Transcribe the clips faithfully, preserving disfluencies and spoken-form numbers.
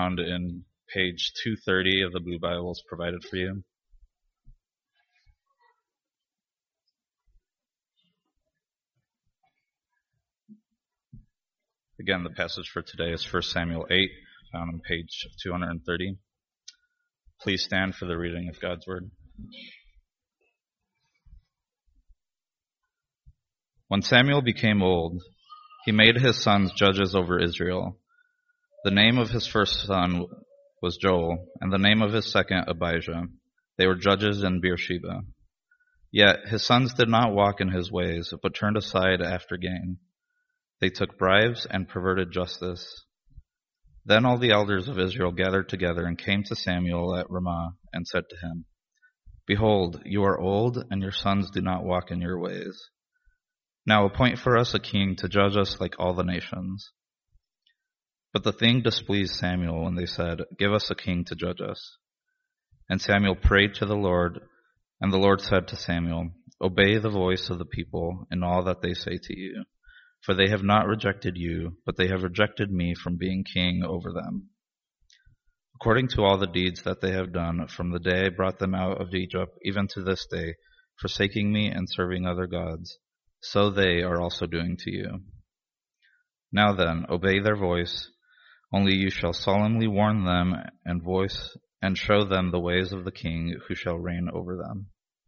found in page two thirty of the Blue Bibles provided for you. Again, the passage for today is First Samuel eight, found on page two thirty. Please stand for the reading of God's Word. When Samuel became old, he made his sons judges over Israel. The name of his first son was Joel, and the name of his second Abijah. They were judges in Beersheba. Yet his sons did not walk in his ways, but turned aside after gain. They took bribes and perverted justice. Then all the elders of Israel gathered together and came to Samuel at Ramah and said to him, "Behold, you are old, and your sons do not walk in your ways. Now appoint for us a king to judge us like all the nations." But the thing displeased Samuel when they said, "Give us a king to judge us." And Samuel prayed to the Lord, and the Lord said to Samuel, "Obey the voice of the people in all that they say to you. For they have not rejected you, but they have rejected me from being king over them. According to all the deeds that they have done from the day I brought them out of Egypt, even to this day, forsaking me and serving other gods, so they are also doing to you. Now then, obey their voice, only you shall solemnly warn them and voice and show them the ways of the king who shall reign over them."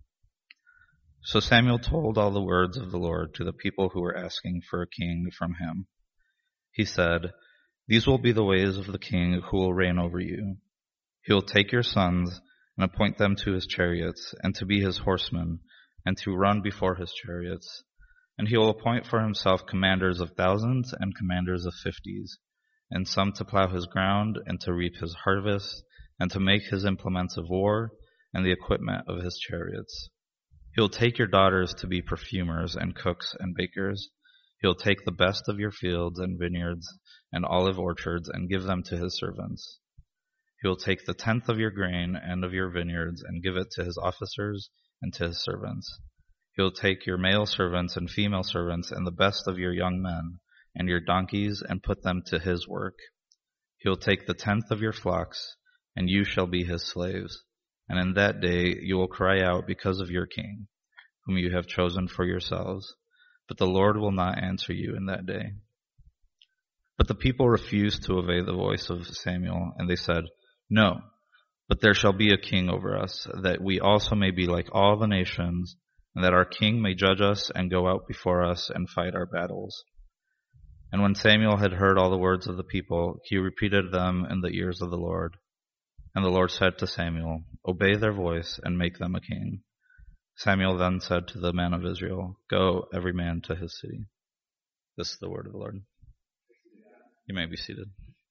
So Samuel told all the words of the Lord to the people who were asking for a king from him. He said, "These will be the ways of the king who will reign over you. He will take your sons and appoint them to his chariots and to be his horsemen and to run before his chariots. And he will appoint for himself commanders of thousands and commanders of fifties, and some to plow his ground and to reap his harvest and to make his implements of war and the equipment of his chariots. He will take your daughters to be perfumers and cooks and bakers. He will take the best of your fields and vineyards and olive orchards and give them to his servants. He will take the tenth of your grain and of your vineyards and give it to his officers and to his servants. He will take your male servants and female servants and the best of your young men and your donkeys and put them to his work. He will take the tenth of your flocks, and you shall be his slaves. And in that day you will cry out because of your king, whom you have chosen for yourselves. But the Lord will not answer you in that day." But the people refused to obey the voice of Samuel, and they said, "No, but there shall be a king over us, that we also may be like all the nations, and that our king may judge us and go out before us and fight our battles." And when Samuel had heard all the words of the people, he repeated them in the ears of the Lord. And the Lord said to Samuel, "Obey their voice and make them a king." Samuel then said to the men of Israel, "Go, every man to his city." This is the word of the Lord. You may be seated.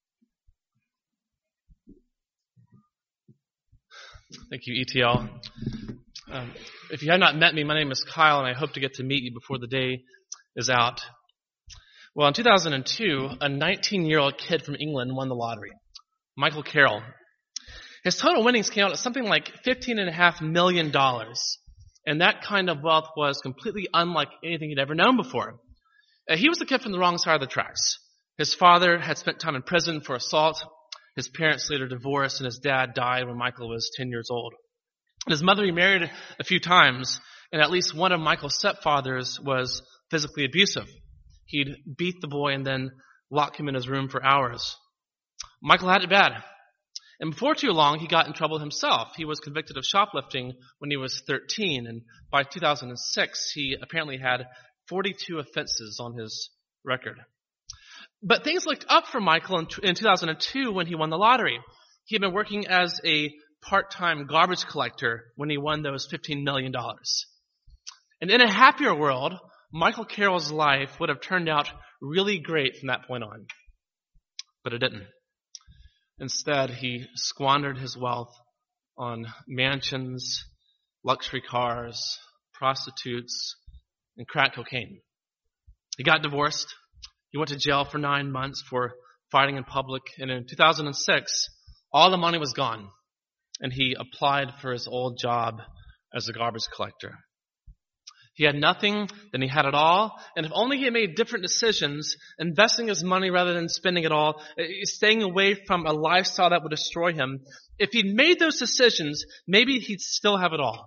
Thank you, E T L. Um, if you have not met me, my name is Kyle, and I hope to get to meet you before the day is out. Well, in two thousand two, a nineteen-year-old kid from England won the lottery, Michael Carroll. His total winnings came out at something like fifteen point five million dollars. And that kind of wealth was completely unlike anything he'd ever known before. Uh, he was a kid from the wrong side of the tracks. His father had spent time in prison for assault. His parents later divorced, and his dad died when Michael was ten years old. And his mother remarried a few times, and at least one of Michael's stepfathers was physically abusive. He'd beat the boy and then lock him in his room for hours. Michael had it bad. And before too long, he got in trouble himself. He was convicted of shoplifting when he was thirteen, and by two thousand six, he apparently had forty-two offenses on his record. But things looked up for Michael in two thousand two when he won the lottery. He had been working as a part-time garbage collector when he won those fifteen million dollars. And in a happier world, Michael Carroll's life would have turned out really great from that point on. But it didn't. Instead, he squandered his wealth on mansions, luxury cars, prostitutes, and crack cocaine. He got divorced. He went to jail for nine months for fighting in public. And in two thousand six, all the money was gone. And he applied for his old job as a garbage collector. He had nothing, then he had it all. And if only he had made different decisions, investing his money rather than spending it all, staying away from a lifestyle that would destroy him, if he'd made those decisions, maybe he'd still have it all.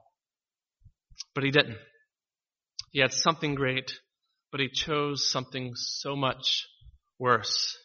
But he didn't. He had something great, but he chose something so much worse.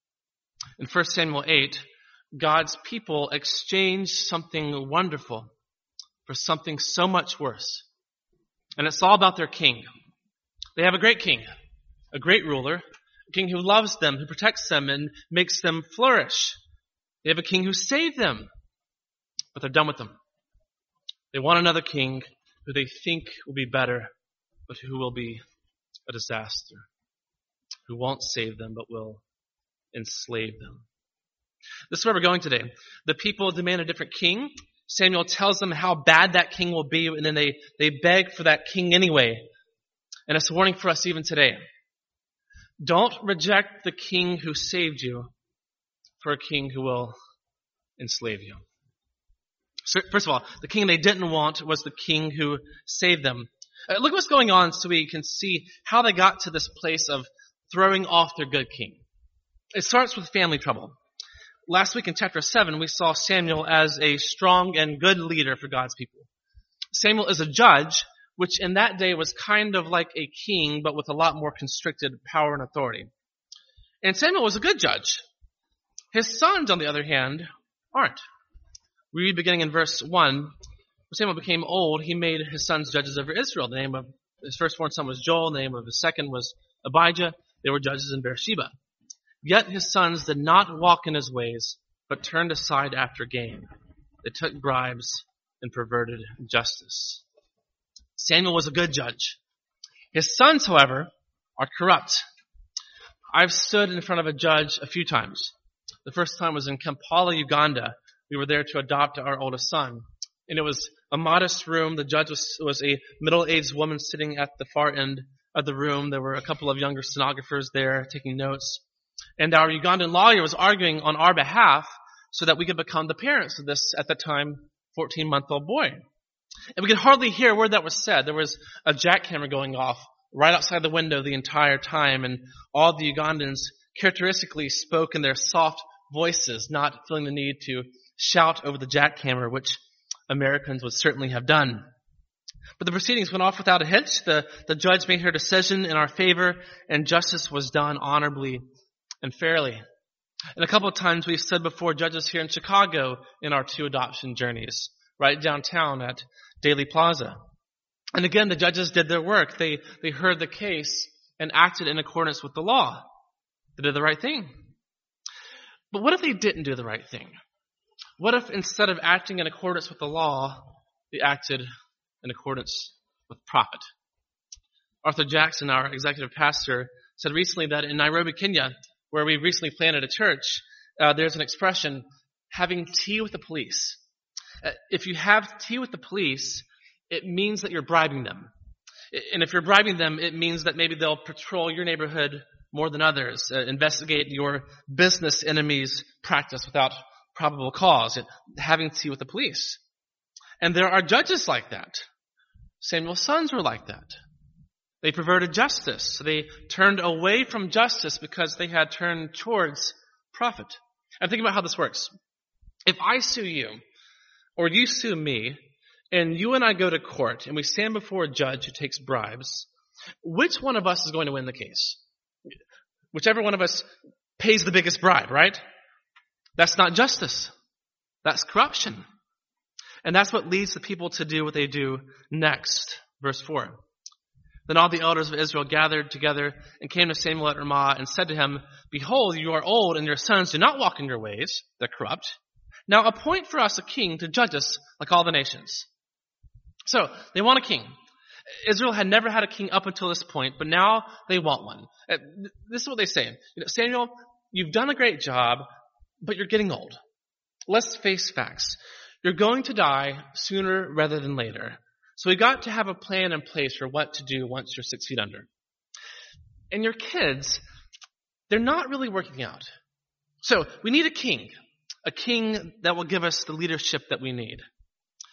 In First Samuel eight, God's people exchanged something wonderful for something so much worse. And it's all about their king. They have a great king, a great ruler, a king who loves them, who protects them, and makes them flourish. They have a king who saved them, but they're done with them. They want another king who they think will be better, but who will be a disaster, who won't save them, but will enslave them. This is where we're going today. The people demand a different king. Samuel tells them how bad that king will be, and then they, they beg for that king anyway. And it's a warning for us even today. Don't reject the king who saved you for a king who will enslave you. So, first of all, the king they didn't want was the king who saved them. Uh, look what's going on so we can see how they got to this place of throwing off their good king. It starts with family trouble. Last week in chapter seven, we saw Samuel as a strong and good leader for God's people. Samuel is a judge, which in that day was kind of like a king, but with a lot more constricted power and authority. And Samuel was a good judge. His sons, on the other hand, aren't. We read beginning in verse one, when Samuel became old, he made his sons judges over Israel. The name of his firstborn son was Joel, the name of his second was Abijah. They were judges in Beersheba. Yet his sons did not walk in his ways, but turned aside after gain. They took bribes and perverted justice. Samuel was a good judge. His sons, however, are corrupt. I've stood in front of a judge a few times. The first time was in Kampala, Uganda. We were there to adopt our oldest son. And it was a modest room. The judge was, was a middle-aged woman sitting at the far end of the room. There were a couple of younger stenographers there taking notes. And our Ugandan lawyer was arguing on our behalf so that we could become the parents of this, at the time, fourteen-month-old boy. And we could hardly hear a word that was said. There was a jackhammer going off right outside the window the entire time, and all the Ugandans characteristically spoke in their soft voices, not feeling the need to shout over the jackhammer, which Americans would certainly have done. But the proceedings went off without a hitch. The, the judge made her decision in our favor, and justice was done honorably and fairly. And a couple of times we've stood before judges here in Chicago in our two adoption journeys, right downtown at Daly Plaza. And again, the judges did their work. They, they heard the case and acted in accordance with the law. They did the right thing. But what if they didn't do the right thing? What if instead of acting in accordance with the law, they acted in accordance with profit? Arthur Jackson, our executive pastor, said recently that in Nairobi, Kenya, where we recently planted a church, uh, there's an expression, having tea with the police. Uh, if you have tea with the police, it means that you're bribing them. And if you're bribing them, it means that maybe they'll patrol your neighborhood more than others, uh, investigate your business enemy's practice without probable cause, it, having tea with the police. And there are judges like that. Samuel's sons were like that. They perverted justice. They turned away from justice because they had turned towards profit. And think about how this works. If I sue you, or you sue me, and you and I go to court, and we stand before a judge who takes bribes, which one of us is going to win the case? Whichever one of us pays the biggest bribe, right? That's not justice. That's corruption. And that's what leads the people to do what they do next. Verse four. Then all the elders of Israel gathered together and came to Samuel at Ramah and said to him, Behold, you are old, and your sons do not walk in your ways. They're corrupt. Now appoint for us a king to judge us like all the nations. So, they want a king. Israel had never had a king up until this point, but now they want one. This is what they say. You know, Samuel, you've done a great job, but you're getting old. Let's face facts. You're going to die sooner rather than later. So we got to have a plan in place for what to do once you're six feet under. And your kids, they're not really working out. So we need a king. A king that will give us the leadership that we need.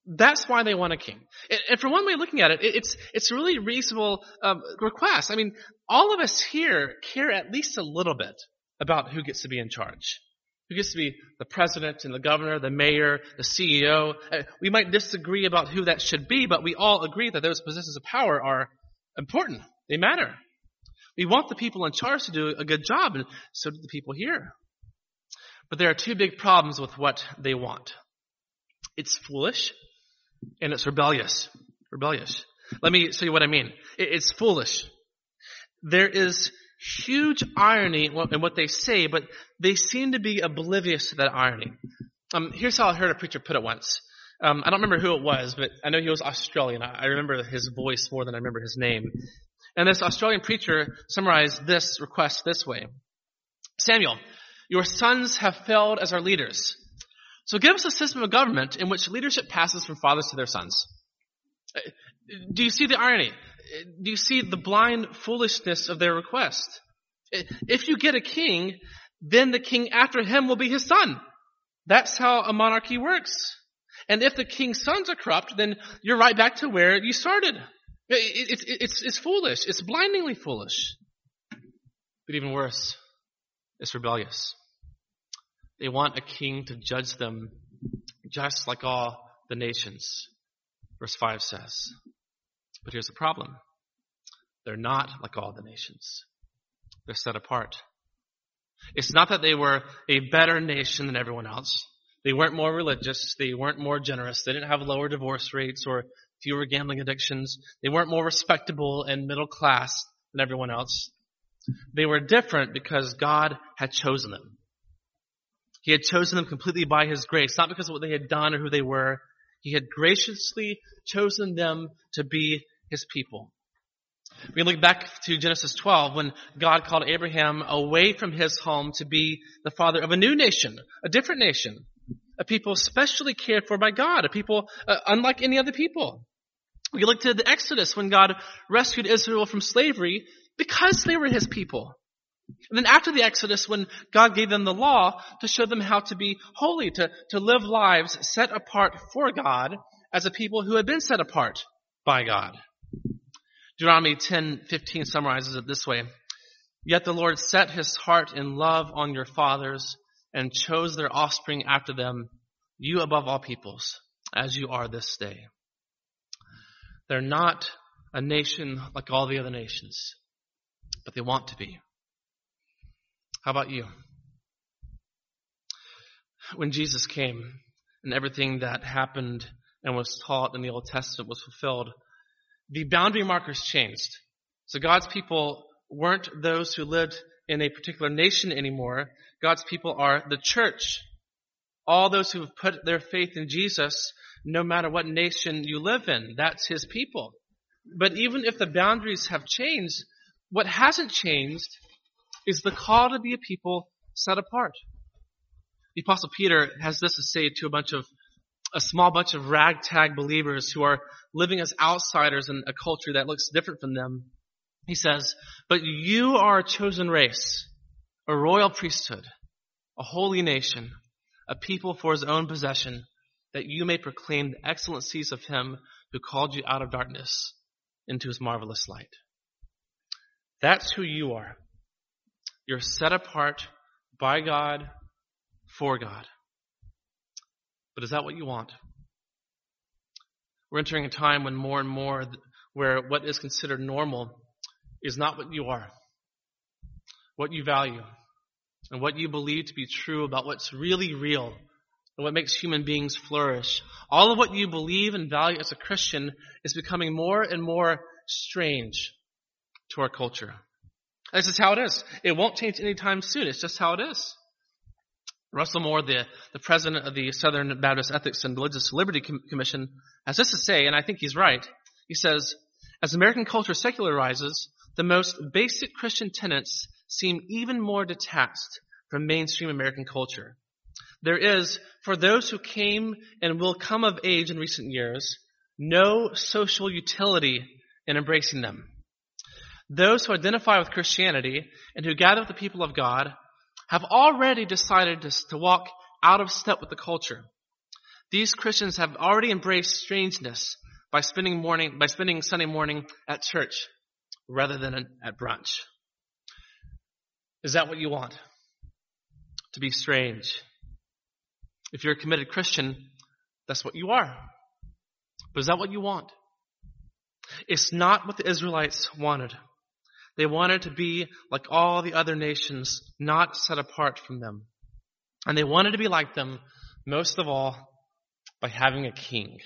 That's why they want a king. And, and from one way of looking at it, it it's it's a really reasonable um, request. I mean, all of us here care at least a little bit about who gets to be in charge. Who gets to be the president and the governor, the mayor, the C E O. Uh, we might disagree about who that should be, but we all agree that those positions of power are important. They matter. We want the people in charge to do a good job, and so do the people here. But there are two big problems with what they want. It's foolish, and it's rebellious. Rebellious. Let me show you what I mean. It's foolish. There is huge irony in what they say, but they seem to be oblivious to that irony. Um, here's how I heard a preacher put it once. Um, I don't remember who it was, but I know he was Australian. I remember his voice more than I remember his name. And this Australian preacher summarized this request this way. Samuel, your sons have failed as our leaders. So give us a system of government in which leadership passes from fathers to their sons. Do you see the irony? Do you see the blind foolishness of their request? If you get a king, then the king after him will be his son. That's how a monarchy works. And if the king's sons are corrupt, then you're right back to where you started. It's, it's, it's foolish. It's blindingly foolish. But even worse, it's rebellious. They want a king to judge them just like all the nations. Verse five says. But here's the problem. They're not like all the nations. They're set apart. It's not that they were a better nation than everyone else. They weren't more religious. They weren't more generous. They didn't have lower divorce rates or fewer gambling addictions. They weren't more respectable and middle class than everyone else. They were different because God had chosen them. He had chosen them completely by His grace, not because of what they had done or who they were. He had graciously chosen them to be His people. We look back to Genesis twelve when God called Abraham away from his home to be the father of a new nation, a different nation, a people specially cared for by God, a people uh, unlike any other people. We look to the Exodus when God rescued Israel from slavery because they were His people. And then after the Exodus, when God gave them the law to show them how to be holy, to, to live lives set apart for God as a people who had been set apart by God. Deuteronomy ten fifteen summarizes it this way. Yet the Lord set His heart in love on your fathers and chose their offspring after them, you above all peoples, as you are this day. They're not a nation like all the other nations, but they want to be. How about you? When Jesus came and everything that happened and was taught in the Old Testament was fulfilled, the boundary markers changed. So God's people weren't those who lived in a particular nation anymore. God's people are the church. All those who have put their faith in Jesus, no matter what nation you live in, that's His people. But even if the boundaries have changed, what hasn't changed is the call to be a people set apart. The Apostle Peter has this to say to a bunch of, a small bunch of ragtag believers who are living as outsiders in a culture that looks different from them. He says, but you are a chosen race, a royal priesthood, a holy nation, a people for His own possession, that you may proclaim the excellencies of Him who called you out of darkness into His marvelous light. That's who you are. You're set apart by God, for God. But is that what you want? We're entering a time when more and more where what is considered normal is not what you are, what you value, and what you believe to be true about what's really real and what makes human beings flourish. All of what you believe and value as a Christian is becoming more and more strange to our culture. This is how it is. It won't change anytime soon. It's just how it is. Russell Moore, the, the president of the Southern Baptist Ethics and Religious Liberty Commission, has this to say, and I think he's right. He says, as American culture secularizes, the most basic Christian tenets seem even more detached from mainstream American culture. There is, for those who came and will come of age in recent years, no social utility in embracing them. Those who identify with Christianity and who gather with the people of God have already decided to, to walk out of step with the culture. These Christians have already embraced strangeness by spending morning, by spending Sunday morning at church rather than at brunch. Is that what you want? To be strange? If you're a committed Christian, that's what you are. But is that what you want? It's not what the Israelites wanted. They wanted to be like all the other nations, not set apart from them. And they wanted to be like them, most of all, by having a king.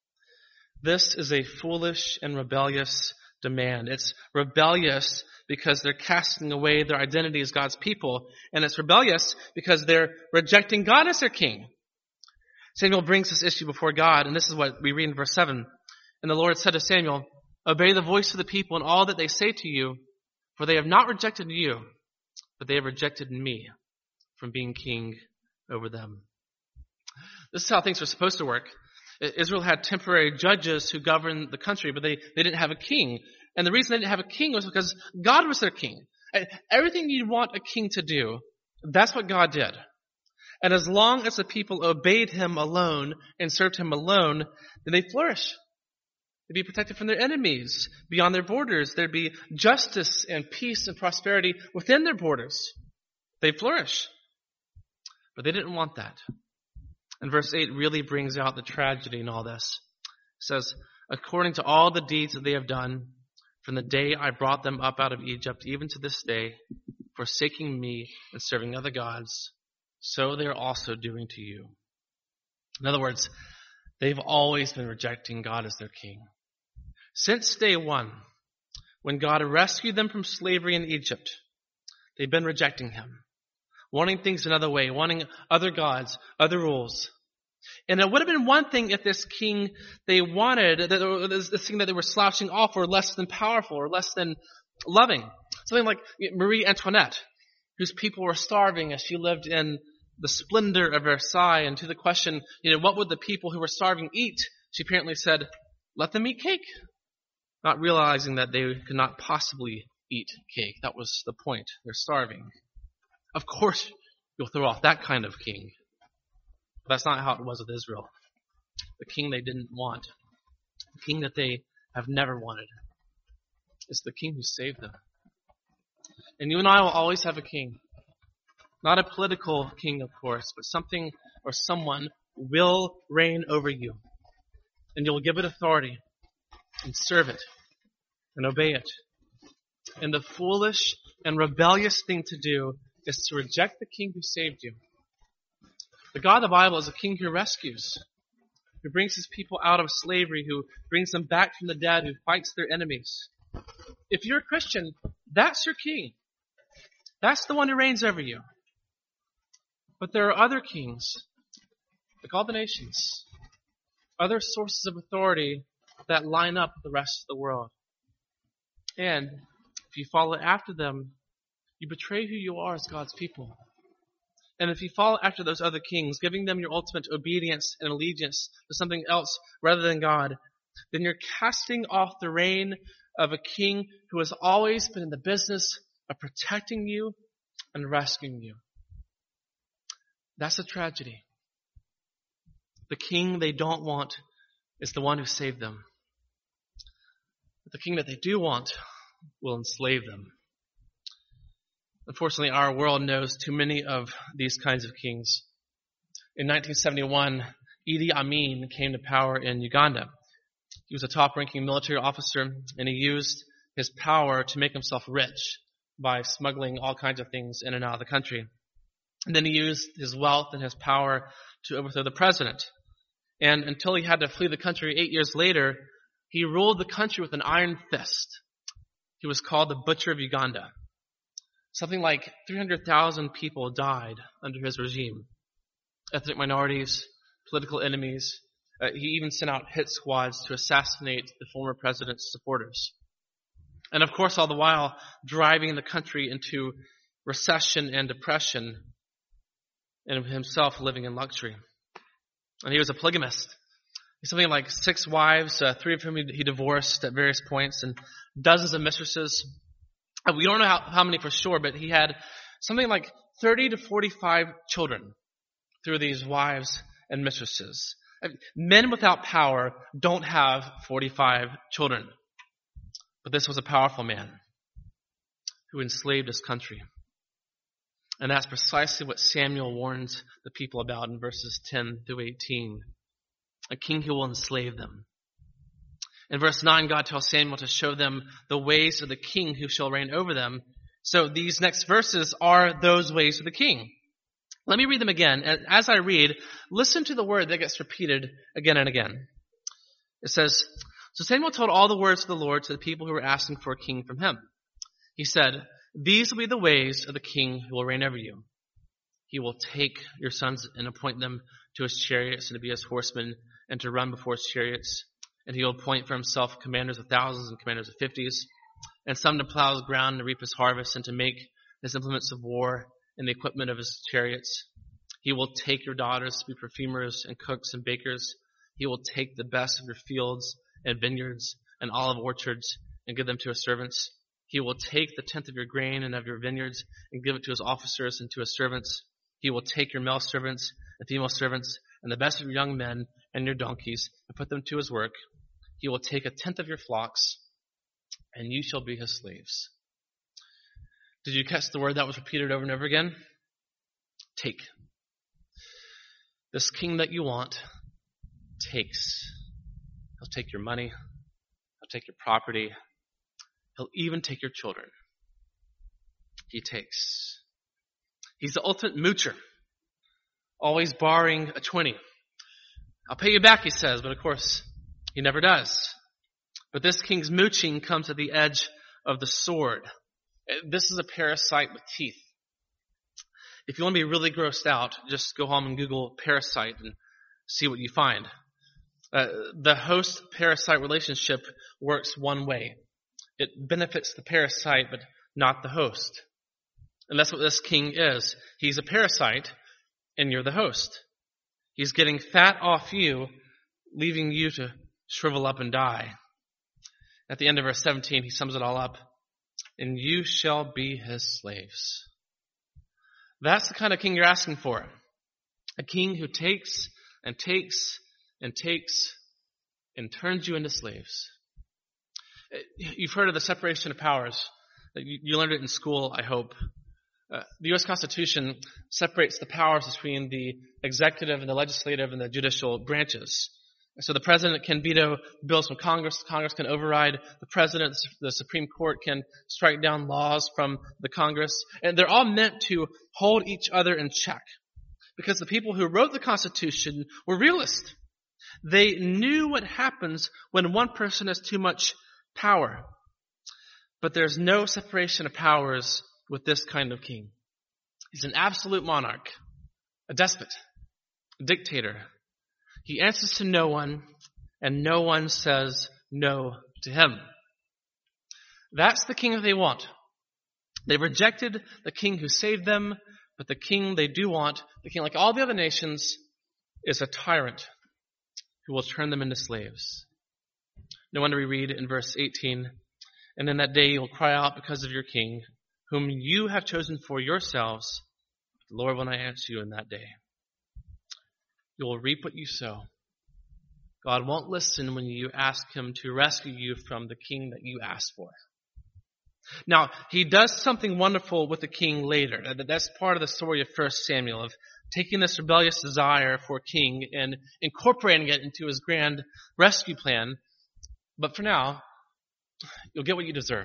This is a foolish and rebellious demand. It's rebellious because they're casting away their identity as God's people. And it's rebellious because they're rejecting God as their king. Samuel brings this issue before God, and this is what we read in verse seven. And the Lord said to Samuel, obey the voice of the people in all that they say to you, for they have not rejected you, but they have rejected me from being king over them. This is how things were supposed to work. Israel had temporary judges who governed the country, but they, they didn't have a king. And the reason they didn't have a king was because God was their king. Everything you'd want a king to do, that's what God did. And as long as the people obeyed him alone and served him alone, then they'd flourish. They'd be protected from their enemies beyond their borders. There'd be justice and peace and prosperity within their borders. They'd flourish. But they didn't want that. And verse eight really brings out the tragedy in all this. It says, according to all the deeds that they have done, from the day I brought them up out of Egypt, even to this day, forsaking me and serving other gods, so they are also doing to you. In other words, they've always been rejecting God as their king. Since day one, when God rescued them from slavery in Egypt, they've been rejecting him, wanting things another way, wanting other gods, other rules. And it would have been one thing if this king they wanted, this thing that they were slouching off, were less than powerful or less than loving. Something like Marie Antoinette, whose people were starving as she lived in the splendor of Versailles. And to the question, you know, what would the people who were starving eat? She apparently said, let them eat cake. Not realizing that they could not possibly eat cake. That was the point. They're starving. Of course, you'll throw off that kind of king. But that's not how it was with Israel. The king they didn't want. The king that they have never wanted. It's the king who saved them. And you and I will always have a king. Not a political king, of course, but something or someone will reign over you. And you'll give it authority and serve it and obey it. And the foolish and rebellious thing to do is to reject the king who saved you. The God of the Bible is a king who rescues, who brings his people out of slavery, who brings them back from the dead, who fights their enemies. If you're a Christian, that's your king. That's the one who reigns over you. But there are other kings, like all the nations, other sources of authority that line up with the rest of the world. And if you follow after them, you betray who you are as God's people. And if you follow after those other kings, giving them your ultimate obedience and allegiance to something else rather than God, then you're casting off the reign of a king who has always been in the business of protecting you and rescuing you. That's a tragedy. The king they don't want is the one who saved them. But the king that they do want will enslave them. Unfortunately, our world knows too many of these kinds of kings. In nineteen seventy-one, Idi Amin came to power in Uganda. He was a top-ranking military officer, and he used his power to make himself rich by smuggling all kinds of things in and out of the country. And then he used his wealth and his power to overthrow the president. And until he had to flee the country eight years later, he ruled the country with an iron fist. He was called the Butcher of Uganda. Something like three hundred thousand people died under his regime. Ethnic minorities, political enemies. Uh, he even sent out hit squads to assassinate the former president's supporters. And of course, all the while, driving the country into recession and depression, and himself living in luxury. And he was a polygamist. He's something like six wives, uh, three of whom he, he divorced at various points, and dozens of mistresses. Uh, we don't know how, how many for sure, but he had something like thirty to forty-five children through these wives and mistresses. Men without power don't have forty-five children. But this was a powerful man who enslaved his country. And that's precisely what Samuel warns the people about in verses ten through eighteen. A king who will enslave them. In verse nine, God tells Samuel to show them the ways of the king who shall reign over them. So these next verses are those ways of the king. Let me read them again. As I read, listen to the word that gets repeated again and again. It says, so Samuel told all the words of the Lord to the people who were asking for a king from him. He said, these will be the ways of the king who will reign over you. He will take your sons and appoint them to his chariots and to be his horsemen and to run before his chariots. And he will appoint for himself commanders of thousands and commanders of fifties, and some to plow his ground and to reap his harvest and to make his implements of war and the equipment of his chariots. He will take your daughters to be perfumers and cooks and bakers. He will take the best of your fields and vineyards and olive orchards and give them to his servants. He will take the tenth of your grain and of your vineyards and give it to his officers and to his servants. He will take your male servants and female servants and the best of your young men and your donkeys and put them to his work. He will take a tenth of your flocks, and you shall be his slaves. Did you catch the word that was repeated over and over again? Take. This king that you want takes. He'll take your money. He'll take your property. He'll even take your children. He takes. He's the ultimate moocher, always borrowing a twenty. I'll pay you back, he says, but of course, he never does. But this king's mooching comes at the edge of the sword. This is a parasite with teeth. If you want to be really grossed out, just go home and Google parasite and see what you find. Uh, the host-parasite relationship works one way. It benefits the parasite, but not the host. And that's what this king is. He's a parasite, and you're the host. He's getting fat off you, leaving you to shrivel up and die. At the end of verse seventeen, he sums it all up. And you shall be his slaves. That's the kind of king you're asking for. A king who takes and takes and takes and turns you into slaves. You've heard of the separation of powers. You learned it in school, I hope. Uh, the U S Constitution separates the powers between the executive and the legislative and the judicial branches. So the president can veto bills from Congress. Congress can override the president. The Supreme Court can strike down laws from the Congress. And they're all meant to hold each other in check. Because the people who wrote the Constitution were realists. They knew what happens when one person has too much power. But there's no separation of powers with this kind of king. He's an absolute monarch, a despot, a dictator. He answers to no one, and no one says no to him. That's the king that they want. They rejected the king who saved them, but the king they do want, the king like all the other nations, is a tyrant who will turn them into slaves. No wonder we read in verse eighteen, and in that day you will cry out because of your king, whom you have chosen for yourselves. The Lord will not answer you in that day. You will reap what you sow. God won't listen when you ask him to rescue you from the king that you asked for. Now, he does something wonderful with the king later. That's part of the story of First Samuel, of taking this rebellious desire for a king and incorporating it into his grand rescue plan. But for now, you'll get what you deserve.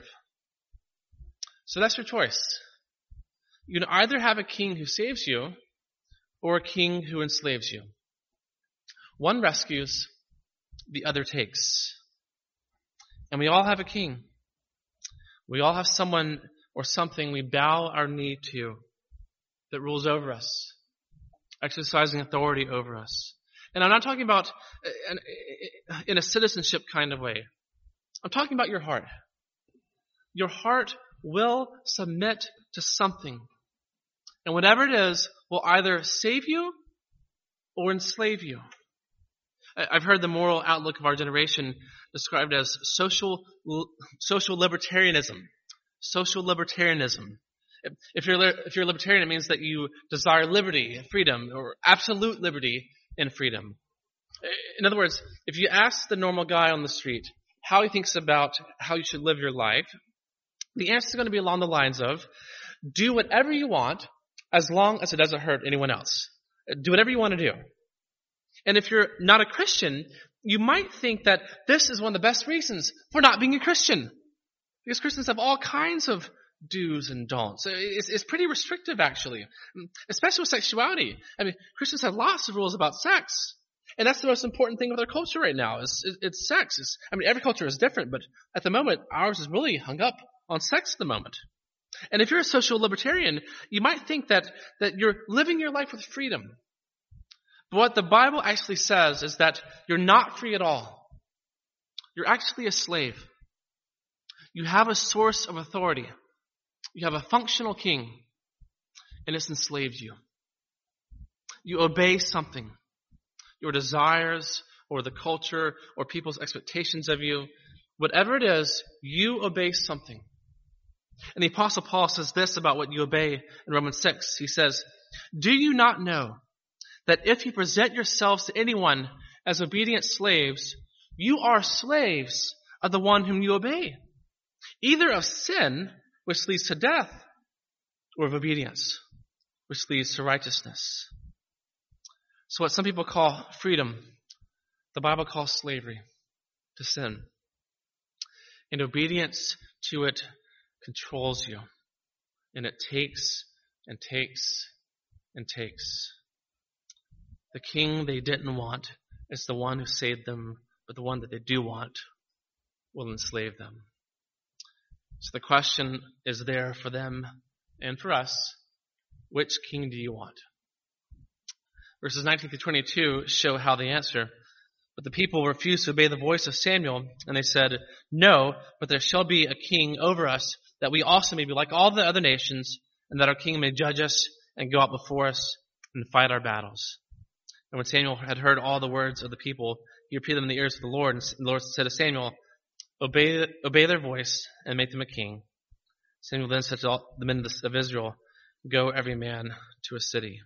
So that's your choice. You can either have a king who saves you or a king who enslaves you. One rescues, the other takes. And we all have a king. We all have someone or something we bow our knee to that rules over us, exercising authority over us. And I'm not talking about in a citizenship kind of way. I'm talking about your heart. Your heart will submit to something. And whatever it is will either save you or enslave you. I've heard the moral outlook of our generation described as social social libertarianism. Social libertarianism. If you're if you're a libertarian, it means that you desire liberty and freedom, or absolute liberty and freedom. In other words, if you ask the normal guy on the street how he thinks about how you should live your life, the answer is going to be along the lines of, do whatever you want as long as it doesn't hurt anyone else. Do whatever you want to do. And if you're not a Christian, you might think that this is one of the best reasons for not being a Christian. Because Christians have all kinds of do's and don'ts. It's, it's pretty restrictive, actually, especially with sexuality. I mean, Christians have lots of rules about sex. And that's the most important thing with our culture right now, is it's, it's sex. It's, I mean, every culture is different, but at the moment, ours is really hung up on sex at the moment. And if you're a social libertarian, you might think that, that you're living your life with freedom. But what the Bible actually says is that you're not free at all. You're actually a slave. You have a source of authority. You have a functional king, and it's enslaved you. You obey something. Your desires, or the culture, or people's expectations of you. Whatever it is, you obey something. And the Apostle Paul says this about what you obey in Romans six. He says, do you not know that if you present yourselves to anyone as obedient slaves, you are slaves of the one whom you obey, either of sin, which leads to death, or of obedience, which leads to righteousness. So what some people call freedom, the Bible calls slavery to sin. And obedience to it controls you. And it takes and takes and takes. The king they didn't want is the one who saved them, but the one that they do want will enslave them. So the question is there for them and for us. Which king do you want? Verses nineteen through twenty-two show how they answer. But the people refused to obey the voice of Samuel, and they said, no, but there shall be a king over us, that we also may be like all the other nations, and that our king may judge us and go out before us and fight our battles. And when Samuel had heard all the words of the people, he repeated them in the ears of the Lord, and the Lord said to Samuel, obey, obey their voice and make them a king. Samuel then said to all the men of Israel, go every man to a city.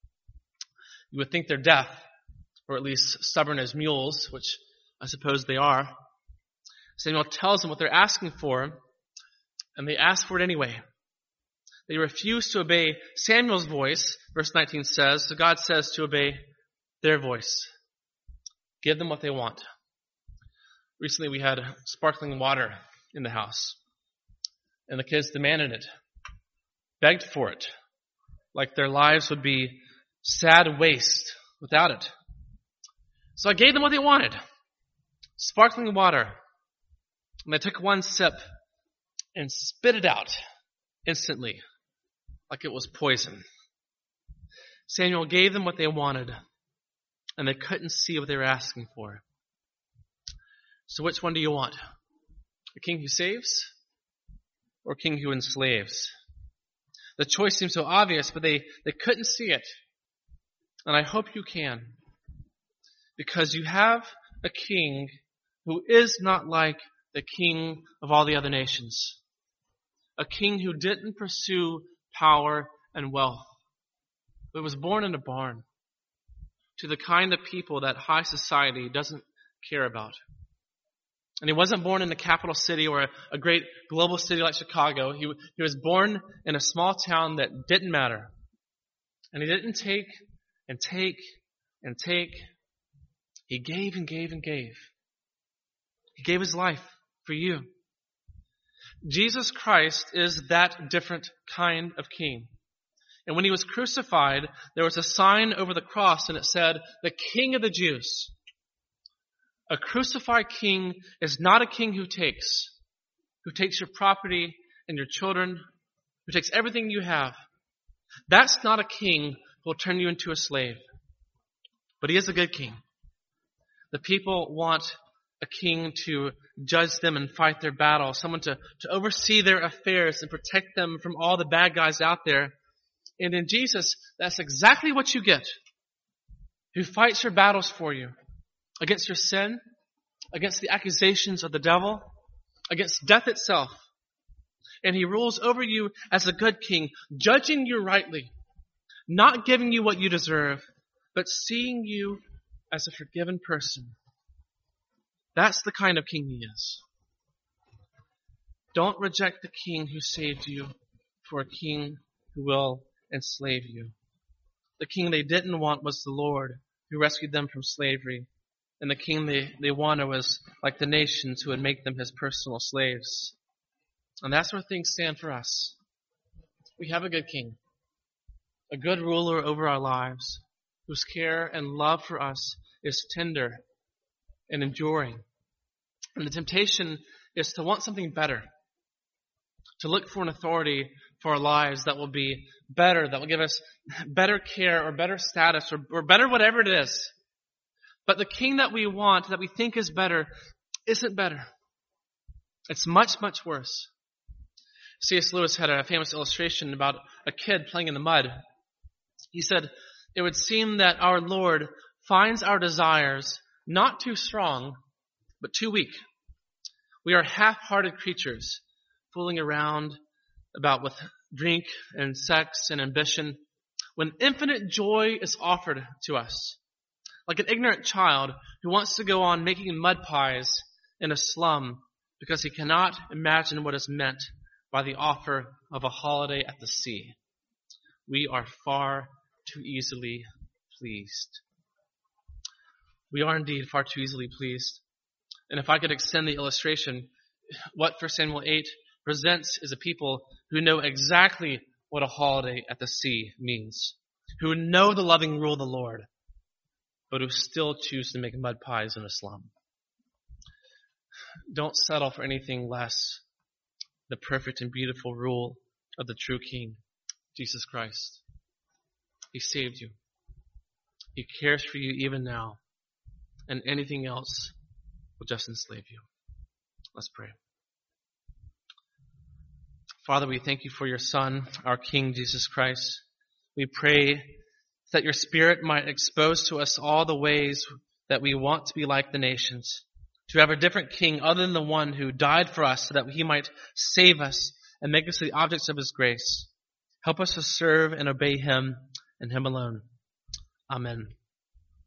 You would think they're deaf, or at least stubborn as mules, which I suppose they are. Samuel tells them what they're asking for, and they ask for it anyway. They refuse to obey Samuel's voice, verse nineteen says, so God says to obey their voice. Give them what they want. Recently we had sparkling water in the house, and the kids demanded it, begged for it, like their lives would be sad waste without it. So I gave them what they wanted, sparkling water, and they took one sip and spit it out instantly, like it was poison. Samuel gave them what they wanted, and they couldn't see what they were asking for. So which one do you want? A king who saves, or a king who enslaves? The choice seems so obvious, but they, they couldn't see it. And I hope you can. Because you have a king who is not like the king of all the other nations. A king who didn't pursue power and wealth, but was born in a barn to the kind of people that high society doesn't care about. And he wasn't born in the capital city or a, a great global city like Chicago. He, he was born in a small town that didn't matter. And he didn't take and take and take. He gave and gave and gave. He gave his life for you. Jesus Christ is that different kind of king. And when he was crucified, there was a sign over the cross and it said, the King of the Jews. A crucified king is not a king who takes, who takes your property and your children, who takes everything you have. That's not a king who will turn you into a slave. But he is a good king. The people want a king to judge them and fight their battle, someone to, to oversee their affairs and protect them from all the bad guys out there. And in Jesus, that's exactly what you get. Who fights your battles for you against your sin, against the accusations of the devil, against death itself. And he rules over you as a good king, judging you rightly, not giving you what you deserve, but seeing you as a forgiven person. That's the kind of king he is. Don't reject the king who saved you for a king who will enslave you. The king they didn't want was the Lord who rescued them from slavery. And the king they, they wanted was like the nations who would make them his personal slaves. And that's where things stand for us. We have a good king, a good ruler over our lives, whose care and love for us is tender and enduring. And the temptation is to want something better, to look for an authority for our lives that will be better, that will give us better care or better status or, or better whatever it is. But the king that we want, that we think is better, isn't better. It's much, much worse. C S Lewis had a famous illustration about a kid playing in the mud. He said, it would seem that our Lord finds our desires not too strong, but too weak. We are half-hearted creatures, fooling around about with drink and sex and ambition, when infinite joy is offered to us. Like an ignorant child who wants to go on making mud pies in a slum because he cannot imagine what is meant by the offer of a holiday at the sea. We are far too easily pleased. We are indeed far too easily pleased. And if I could extend the illustration, what First Samuel eight presents is a people who know exactly what a holiday at the sea means, who know the loving rule of the Lord, but who still choose to make mud pies in a slum. Don't settle for anything less the perfect and beautiful rule of the true King, Jesus Christ. He saved you. He cares for you even now, and anything else will just enslave you. Let's pray. Father, we thank you for your Son, our King, Jesus Christ. We pray that your Spirit might expose to us all the ways that we want to be like the nations, to have a different king other than the one who died for us so that he might save us and make us the objects of his grace. Help us to serve and obey him and him alone. Amen.